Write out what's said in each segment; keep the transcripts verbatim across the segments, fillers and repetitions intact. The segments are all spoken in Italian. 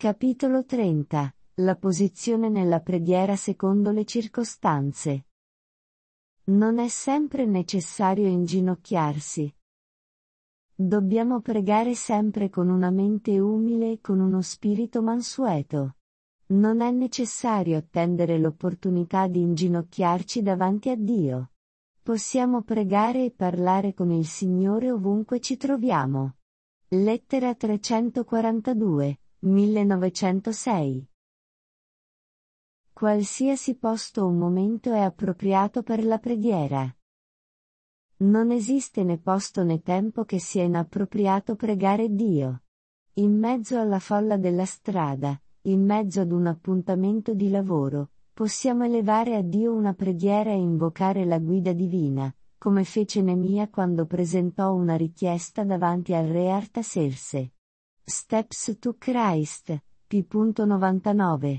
Capitolo trenta. La posizione nella preghiera secondo le circostanze. Non è sempre necessario inginocchiarsi. Dobbiamo pregare sempre con una mente umile e con uno spirito mansueto. Non è necessario attendere l'opportunità di inginocchiarci davanti a Dio. Possiamo pregare e parlare con il Signore ovunque ci troviamo. Lettera trecentoquarantadue, millenovecentosei. Qualsiasi posto o momento è appropriato per la preghiera. Non esiste né posto né tempo che sia inappropriato pregare Dio. In mezzo alla folla della strada, in mezzo ad un appuntamento di lavoro, possiamo elevare a Dio una preghiera e invocare la guida divina, come fece Nemia quando presentò una richiesta davanti al re Artaserse. Steps to Christ, p. novantanove.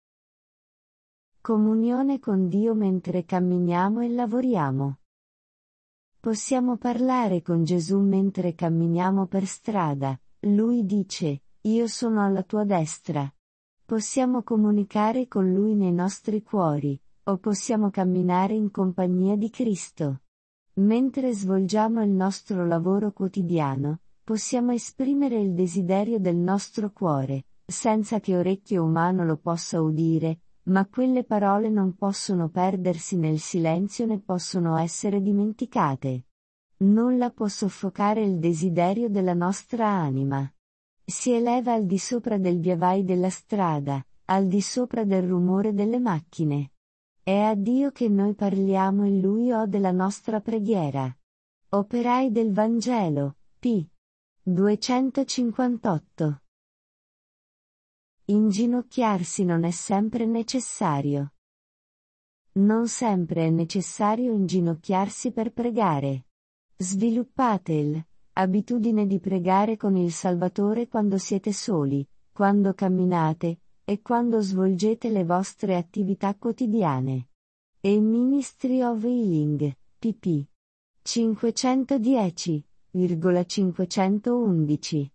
Comunione con Dio mentre camminiamo e lavoriamo. Possiamo parlare con Gesù mentre camminiamo per strada, Lui dice, io sono alla tua destra. Possiamo comunicare con Lui nei nostri cuori, o possiamo camminare in compagnia di Cristo. Mentre svolgiamo il nostro lavoro quotidiano, possiamo esprimere il desiderio del nostro cuore, senza che orecchio umano lo possa udire, ma quelle parole non possono perdersi nel silenzio né possono essere dimenticate. Nulla può soffocare il desiderio della nostra anima. Si eleva al di sopra del viavai della strada, al di sopra del rumore delle macchine. È a Dio che noi parliamo e Lui ode la nostra preghiera. Operai del Vangelo, p. duecentocinquantotto. Inginocchiarsi non è sempre necessario. Non sempre è necessario inginocchiarsi per pregare. Sviluppate l'abitudine di pregare con il Salvatore quando siete soli, quando camminate, e quando svolgete le vostre attività quotidiane. E Ministry of Healing, pp. cinquecentodieci, cinquecentoundici.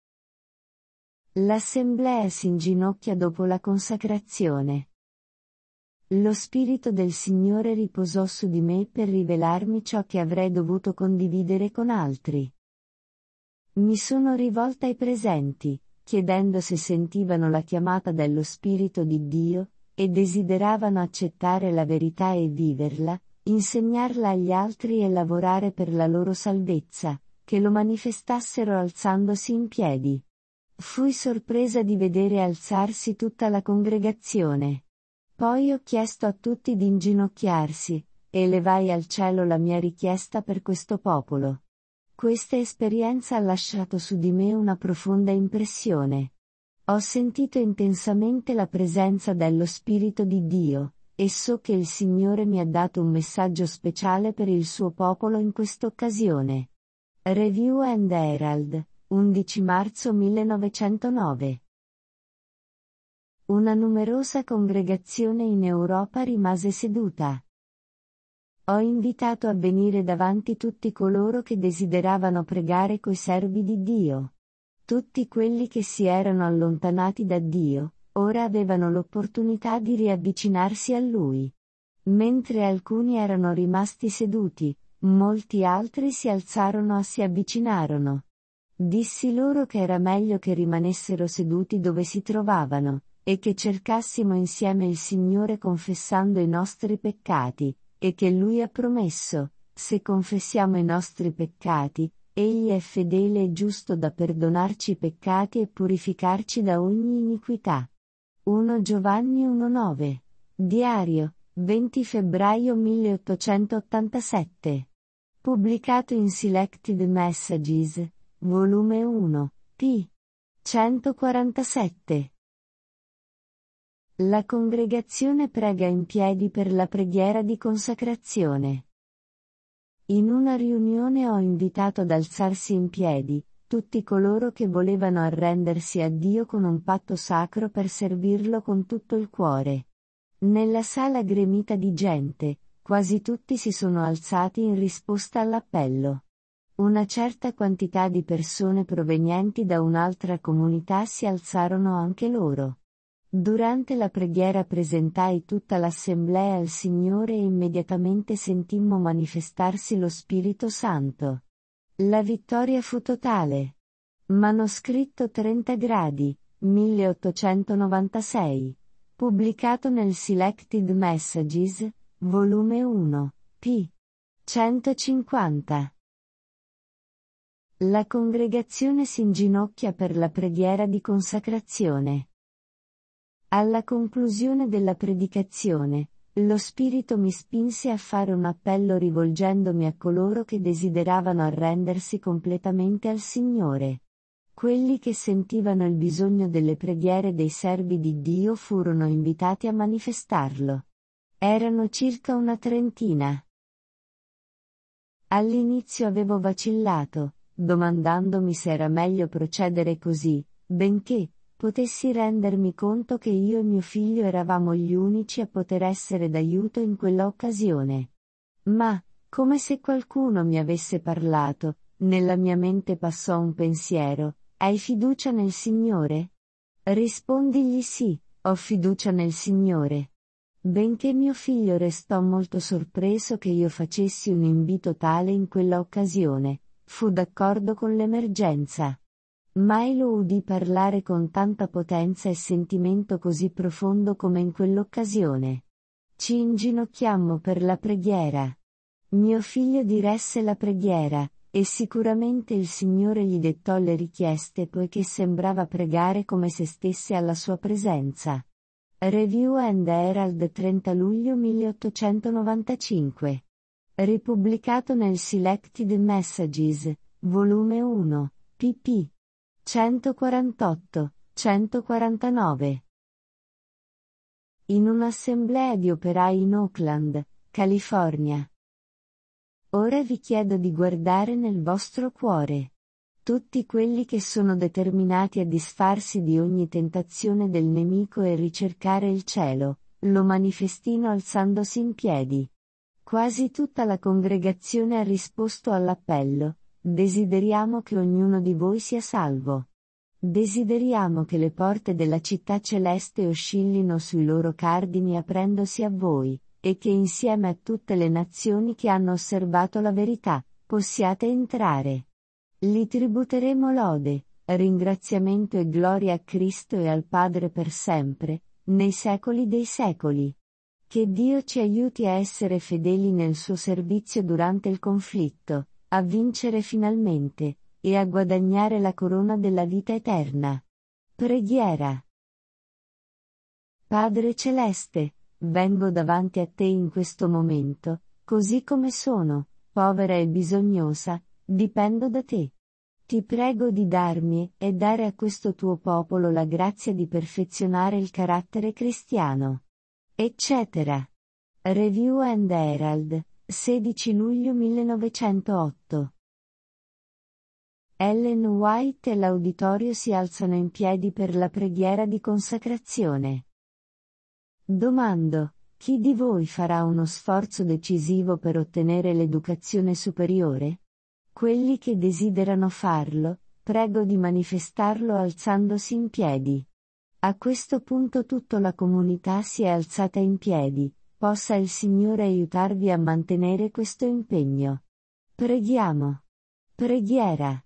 L'assemblea si inginocchia dopo la consacrazione. Lo Spirito del Signore riposò su di me per rivelarmi ciò che avrei dovuto condividere con altri. Mi sono rivolta ai presenti, chiedendo se sentivano la chiamata dello Spirito di Dio, e desideravano accettare la verità e viverla, insegnarla agli altri e lavorare per la loro salvezza, che lo manifestassero alzandosi in piedi. Fui sorpresa di vedere alzarsi tutta la congregazione. Poi ho chiesto a tutti di inginocchiarsi, e elevai al cielo la mia richiesta per questo popolo. Questa esperienza ha lasciato su di me una profonda impressione. Ho sentito intensamente la presenza dello Spirito di Dio, e so che il Signore mi ha dato un messaggio speciale per il suo popolo in quest'occasione. Review and Herald, undici marzo millenovecentonove. Una numerosa congregazione in Europa rimase seduta. Ho invitato a venire davanti tutti coloro che desideravano pregare coi servi di Dio. Tutti quelli che si erano allontanati da Dio, ora avevano l'opportunità di riavvicinarsi a Lui. Mentre alcuni erano rimasti seduti, molti altri si alzarono e si avvicinarono. Dissi loro che era meglio che rimanessero seduti dove si trovavano, e che cercassimo insieme il Signore confessando i nostri peccati, e che Lui ha promesso, se confessiamo i nostri peccati, Egli è fedele e giusto da perdonarci i peccati e purificarci da ogni iniquità. primo Giovanni uno nove. Diario, venti febbraio milleottocentottantasette. Pubblicato in Selected Messages, volume uno, p. centoquarantasette. La congregazione prega in piedi per la preghiera di consacrazione. In una riunione ho invitato ad alzarsi in piedi tutti coloro che volevano arrendersi a Dio con un patto sacro per servirlo con tutto il cuore. Nella sala gremita di gente, quasi tutti si sono alzati in risposta all'appello. Una certa quantità di persone provenienti da un'altra comunità si alzarono anche loro. Durante la preghiera presentai tutta l'assemblea al Signore e immediatamente sentimmo manifestarsi lo Spirito Santo. La vittoria fu totale. Manoscritto trenta gradi, milleottocentonovantasei. Pubblicato nel Selected Messages, volume uno, p. centocinquanta. La congregazione si inginocchia per la preghiera di consacrazione. Alla conclusione della predicazione, lo Spirito mi spinse a fare un appello rivolgendomi a coloro che desideravano arrendersi completamente al Signore. Quelli che sentivano il bisogno delle preghiere dei servi di Dio furono invitati a manifestarlo. Erano circa una trentina. All'inizio avevo vacillato, domandandomi se era meglio procedere così, benché potessi rendermi conto che io e mio figlio eravamo gli unici a poter essere d'aiuto in quella occasione. Ma, come se qualcuno mi avesse parlato, nella mia mente passò un pensiero: hai fiducia nel Signore? Rispondigli sì, ho fiducia nel Signore. Benché mio figlio restò molto sorpreso che io facessi un invito tale in quella occasione, fu d'accordo con l'emergenza. Mai lo udì parlare con tanta potenza e sentimento così profondo come in quell'occasione. Ci inginocchiammo per la preghiera. Mio figlio diresse la preghiera, e sicuramente il Signore gli dettò le richieste poiché sembrava pregare come se stesse alla sua presenza. Review and Herald trenta luglio milleottocentonovantacinque. Ripubblicato nel Selected Messages, volume uno, pp. centoquarantotto centoquarantanove. In un'assemblea di operai in Oakland, California. Ora vi chiedo di guardare nel vostro cuore. Tutti quelli che sono determinati a disfarsi di ogni tentazione del nemico e ricercare il cielo, lo manifestino alzandosi in piedi. Quasi tutta la congregazione ha risposto all'appello: desideriamo che ognuno di voi sia salvo. Desideriamo che le porte della città celeste oscillino sui loro cardini aprendosi a voi, e che insieme a tutte le nazioni che hanno osservato la verità, possiate entrare. Gli tributeremo lode, ringraziamento e gloria a Cristo e al Padre per sempre, nei secoli dei secoli. Che Dio ci aiuti a essere fedeli nel suo servizio durante il conflitto, a vincere finalmente, e a guadagnare la corona della vita eterna. Preghiera. Padre Celeste, vengo davanti a te in questo momento, così come sono, povera e bisognosa, dipendo da te. Ti prego di darmi e dare a questo tuo popolo la grazia di perfezionare il carattere cristiano. Eccetera. Review and Herald, sedici luglio millenovecentootto. Ellen White e l'uditorio si alzano in piedi per la preghiera di consacrazione. Domando: chi di voi farà uno sforzo decisivo per ottenere l'educazione superiore? Quelli che desiderano farlo, prego di manifestarlo alzandosi in piedi. A questo punto tutta la comunità si è alzata in piedi, possa il Signore aiutarvi a mantenere questo impegno. Preghiamo. Preghiera.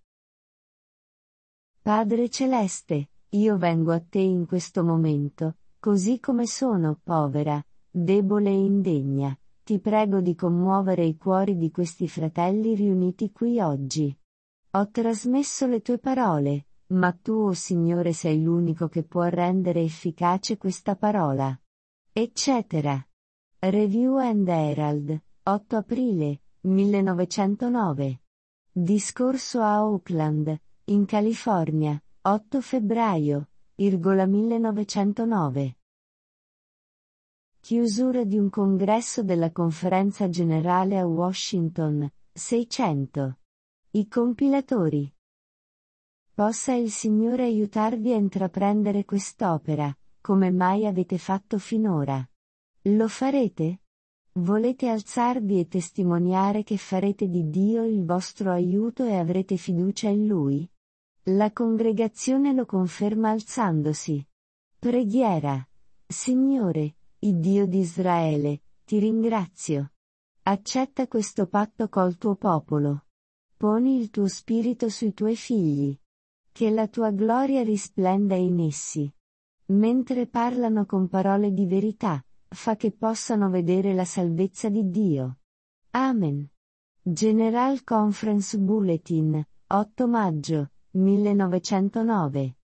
Padre Celeste, io vengo a te in questo momento, così come sono, povera, debole e indegna. Ti prego di commuovere i cuori di questi fratelli riuniti qui oggi. Ho trasmesso le tue parole, ma tu, o Signore, sei l'unico che può rendere efficace questa parola. Eccetera. Review and Herald, otto aprile, millenovecentonove. Discorso a Oakland, in California, otto febbraio, millenovecentonove. Chiusura di un congresso della Conferenza Generale a Washington, seicento. I compilatori. Possa il Signore aiutarvi a intraprendere quest'opera, come mai avete fatto finora. Lo farete? Volete alzarvi e testimoniare che farete di Dio il vostro aiuto e avrete fiducia in Lui? La congregazione lo conferma alzandosi. Preghiera. Signore, il Dio di Israele, ti ringrazio. Accetta questo patto col tuo popolo. Poni il tuo spirito sui tuoi figli. Che la tua gloria risplenda in essi. Mentre parlano con parole di verità, fa che possano vedere la salvezza di Dio. Amen. General Conference Bulletin, otto maggio, millenovecentonove.